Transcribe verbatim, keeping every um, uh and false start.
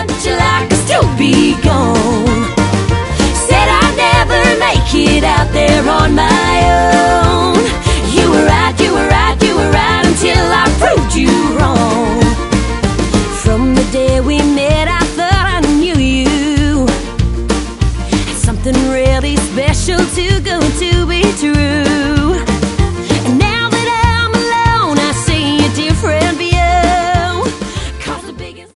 want you like I'd still be gone. Said I'd never make it out there on my own. You were right, you were right, you were right until I proved you wrong. From the day we met I thought I knew you. Something really special to go to.